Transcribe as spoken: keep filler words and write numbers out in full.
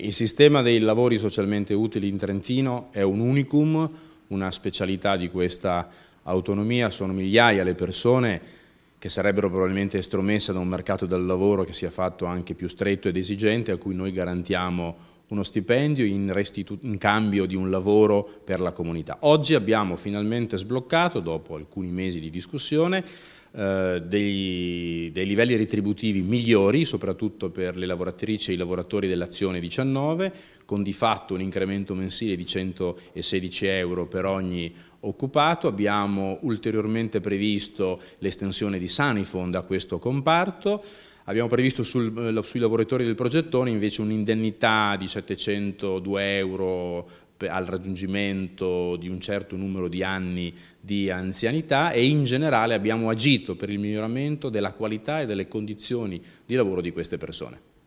Il sistema dei lavori socialmente utili in Trentino è un unicum, una specialità di questa autonomia. Sono migliaia le persone che sarebbero probabilmente estromesse da un mercato del lavoro che sia fatto anche più stretto ed esigente, a cui noi garantiamo uno stipendio in, in cambio di un lavoro per la comunità. Oggi abbiamo finalmente sbloccato, dopo alcuni mesi di discussione, eh, dei, dei livelli retributivi migliori, soprattutto per le lavoratrici e i lavoratori dell'azione diciannove, con di fatto un incremento mensile di centosedici euro per ogni occupato. Abbiamo ulteriormente previsto l'estensione di Sanifond a questo comparto. Abbiamo previsto sul, sui lavoratori del progettone invece un'indennità di settecentodue euro al raggiungimento di un certo numero di anni di anzianità, e in generale abbiamo agito per il miglioramento della qualità e delle condizioni di lavoro di queste persone.